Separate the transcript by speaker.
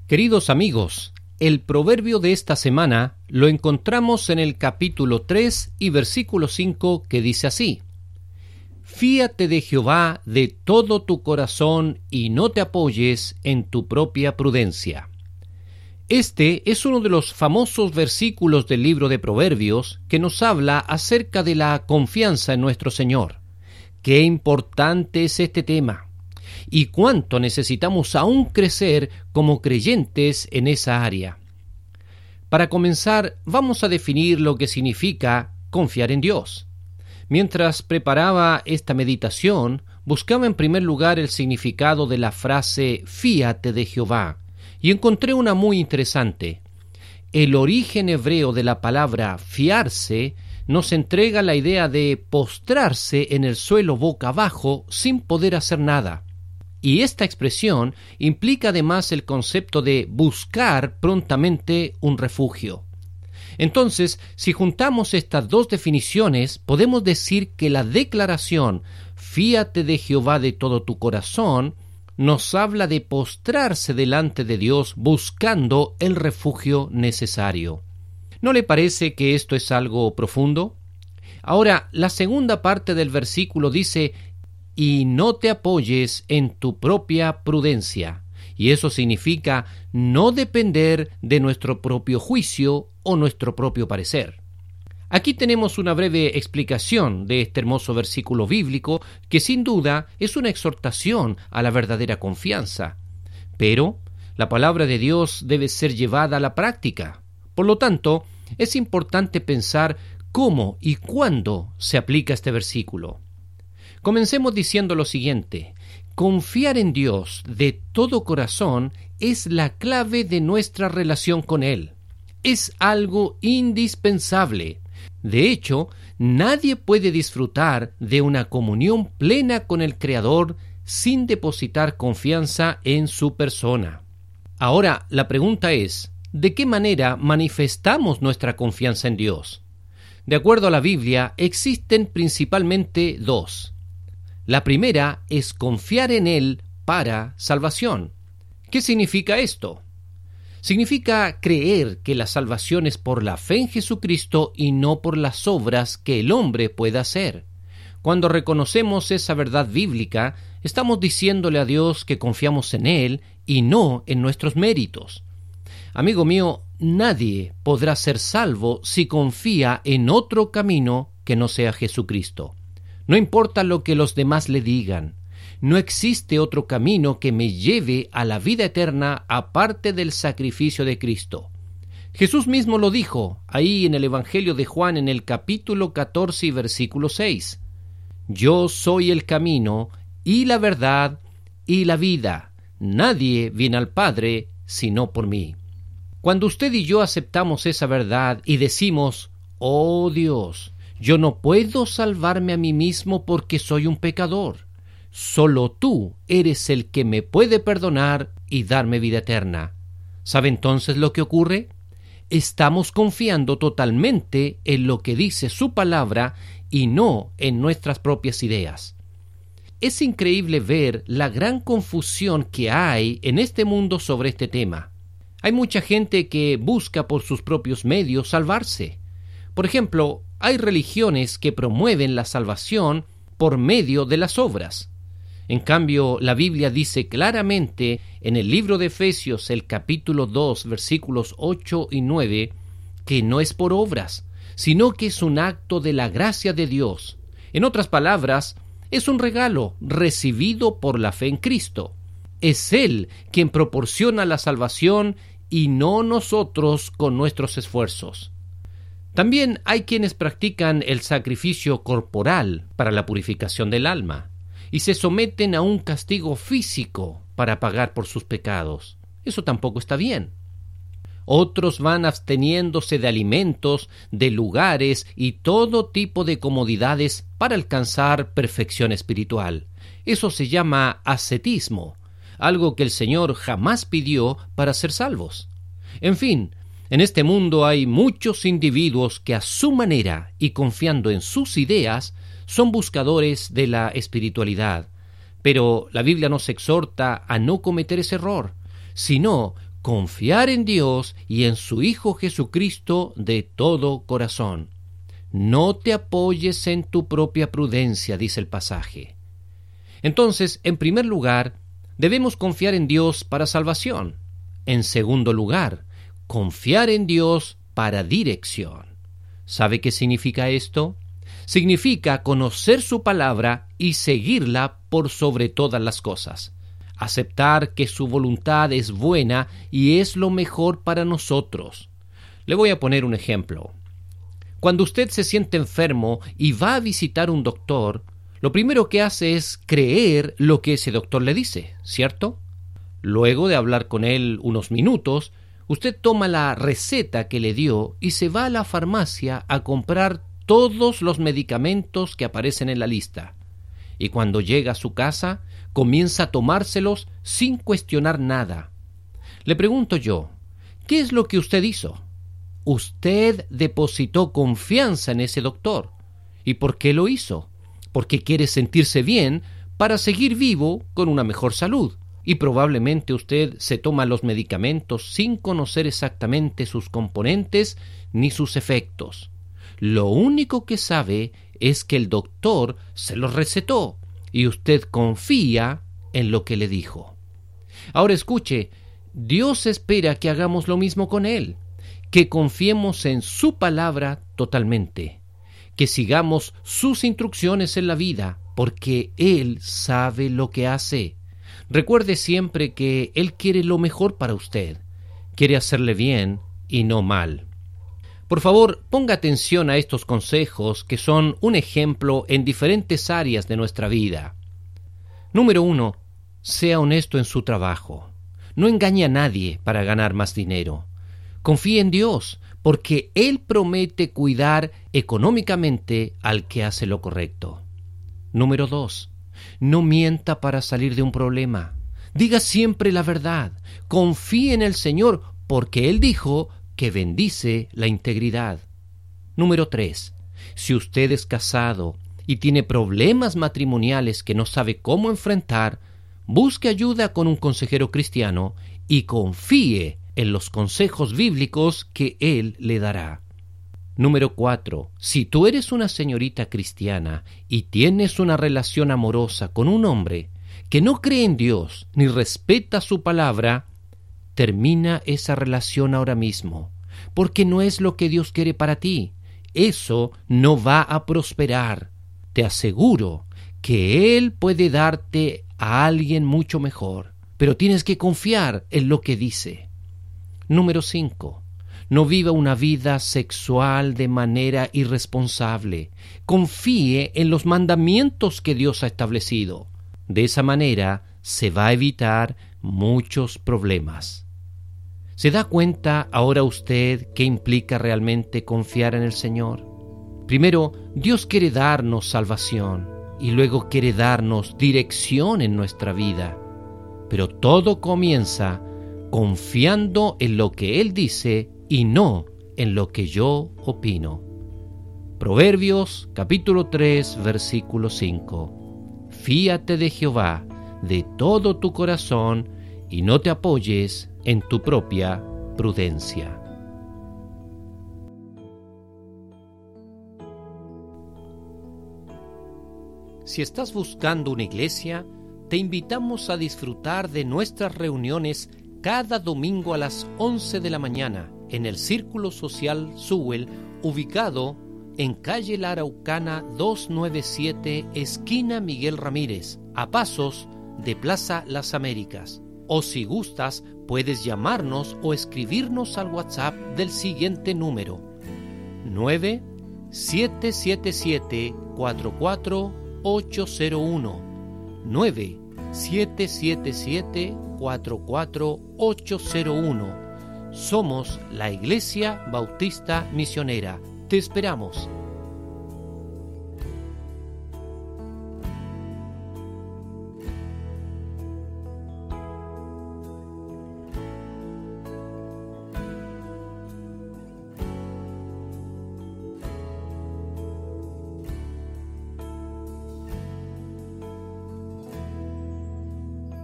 Speaker 1: Queridos amigos, el proverbio de esta semana lo encontramos en el capítulo 3 y versículo 5, que dice así: Fíate de Jehová de todo tu corazón y no te apoyes en tu propia prudencia. Este es uno de los famosos versículos del libro de Proverbios que nos habla acerca de la confianza en nuestro Señor. Qué importante es este tema y cuánto necesitamos aún crecer como creyentes en esa área. Para comenzar, vamos a definir lo que significa confiar en Dios. Mientras preparaba esta meditación, buscaba en primer lugar el significado de la frase «fíate de Jehová», y encontré una muy interesante. El origen hebreo de la palabra fiarse nos entrega la idea de postrarse en el suelo boca abajo sin poder hacer nada. Y esta expresión implica además el concepto de buscar prontamente un refugio. Entonces, si juntamos estas dos definiciones, podemos decir que la declaración «fíate de Jehová de todo tu corazón» nos habla de postrarse delante de Dios buscando el refugio necesario. ¿No le parece que esto es algo profundo? Ahora, la segunda parte del versículo dice: y no te apoyes en tu propia prudencia. Y eso significa no depender de nuestro propio juicio o nuestro propio parecer. Aquí tenemos una breve explicación de este hermoso versículo bíblico que sin duda es una exhortación a la verdadera confianza. Pero la palabra de Dios debe ser llevada a la práctica. Por lo tanto, es importante pensar cómo y cuándo se aplica este versículo. Comencemos diciendo lo siguiente: confiar en Dios de todo corazón es la clave de nuestra relación con Él. Es algo indispensable. De hecho, nadie puede disfrutar de una comunión plena con el Creador sin depositar confianza en su persona. Ahora, la pregunta es: ¿de qué manera manifestamos nuestra confianza en Dios? De acuerdo a la Biblia, existen principalmente dos. La primera es confiar en Él para salvación. ¿Qué significa esto? Significa creer que la salvación es por la fe en Jesucristo y no por las obras que el hombre pueda hacer. Cuando reconocemos esa verdad bíblica, estamos diciéndole a Dios que confiamos en Él y no en nuestros méritos. Amigo mío, nadie podrá ser salvo si confía en otro camino que no sea Jesucristo. No importa lo que los demás le digan. No existe otro camino que me lleve a la vida eterna aparte del sacrificio de Cristo. Jesús mismo lo dijo ahí en el Evangelio de Juan en el capítulo 14 y versículo 6. Yo soy el camino y la verdad y la vida. Nadie viene al Padre sino por mí. Cuando usted y yo aceptamos esa verdad y decimos: oh Dios, yo no puedo salvarme a mí mismo porque soy un pecador. Solo tú eres el que me puede perdonar y darme vida eterna. ¿Sabe entonces lo que ocurre? Estamos confiando totalmente en lo que dice su palabra y no en nuestras propias ideas. Es increíble ver la gran confusión que hay en este mundo sobre este tema. Hay mucha gente que busca por sus propios medios salvarse. Por ejemplo, hay religiones que promueven la salvación por medio de las obras. En cambio, la Biblia dice claramente en el libro de Efesios, el capítulo 2, versículos 8 y 9, que no es por obras, sino que es un acto de la gracia de Dios. En otras palabras, es un regalo recibido por la fe en Cristo. Es Él quien proporciona la salvación y no nosotros con nuestros esfuerzos. También hay quienes practican el sacrificio corporal para la purificación del alma y se someten a un castigo físico para pagar por sus pecados. Eso tampoco está bien. Otros van absteniéndose de alimentos, de lugares y todo tipo de comodidades para alcanzar perfección espiritual. Eso se llama ascetismo, algo que el Señor jamás pidió para ser salvos. En fin, en este mundo hay muchos individuos que a su manera y confiando en sus ideas son buscadores de la espiritualidad. Pero la Biblia nos exhorta a no cometer ese error, sino confiar en Dios y en su Hijo Jesucristo de todo corazón. No te apoyes en tu propia prudencia, dice el pasaje. Entonces, en primer lugar, debemos confiar en Dios para salvación. En segundo lugar, confiar en Dios para dirección. ¿Sabe qué significa esto? Significa conocer su palabra y seguirla por sobre todas las cosas. Aceptar que su voluntad es buena y es lo mejor para nosotros. Le voy a poner un ejemplo. Cuando usted se siente enfermo y va a visitar un doctor, lo primero que hace es creer lo que ese doctor le dice, ¿cierto? Luego de hablar con él unos minutos, usted toma la receta que le dio y se va a la farmacia a comprar todos los medicamentos que aparecen en la lista. Y cuando llega a su casa, comienza a tomárselos sin cuestionar nada. Le pregunto yo, ¿qué es lo que usted hizo? Usted depositó confianza en ese doctor. ¿Y por qué lo hizo? Porque quiere sentirse bien para seguir vivo con una mejor salud. Y probablemente usted se toma los medicamentos sin conocer exactamente sus componentes ni sus efectos. Lo único que sabe es que el doctor se los recetó y usted confía en lo que le dijo. Ahora escuche, Dios espera que hagamos lo mismo con Él, que confiemos en su palabra totalmente, que sigamos sus instrucciones en la vida, porque Él sabe lo que hace. Recuerde siempre que Él quiere lo mejor para usted, quiere hacerle bien y no mal. Por favor, ponga atención a estos consejos que son un ejemplo en diferentes áreas de nuestra vida. Número 1. Sea honesto en su trabajo. No engañe a nadie para ganar más dinero. Confíe en Dios, porque Él promete cuidar económicamente al que hace lo correcto. Número 2. No mienta para salir de un problema. Diga siempre la verdad. Confíe en el Señor, porque Él dijo que bendice la integridad. Número 3. Si usted es casado y tiene problemas matrimoniales que no sabe cómo enfrentar, busque ayuda con un consejero cristiano y confíe en los consejos bíblicos que él le dará. Número 4. Si tú eres una señorita cristiana y tienes una relación amorosa con un hombre que no cree en Dios ni respeta su palabra, termina esa relación ahora mismo, porque no es lo que Dios quiere para ti. Eso no va a prosperar. Te aseguro que Él puede darte a alguien mucho mejor, pero tienes que confiar en lo que dice. Número 5. No viva una vida sexual de manera irresponsable. Confíe en los mandamientos que Dios ha establecido. De esa manera se va a evitar muchos problemas. ¿Se da cuenta ahora usted qué implica realmente confiar en el Señor? Primero, Dios quiere darnos salvación y luego quiere darnos dirección en nuestra vida. Pero todo comienza confiando en lo que Él dice y no en lo que yo opino. Proverbios capítulo 3, versículo 5. Fíate de Jehová de todo tu corazón y no te apoyes en tu propia prudencia. Si estás buscando una iglesia, te invitamos a disfrutar de nuestras reuniones cada domingo a las 11 de la mañana en el Círculo Social Sewell, ubicado en calle La Araucana 297, esquina Miguel Ramírez, a pasos de Plaza Las Américas. O si gustas, puedes llamarnos o escribirnos al WhatsApp del siguiente número: 9-777-44801, 9-777-44801. Somos la Iglesia Bautista Misionera. Te esperamos.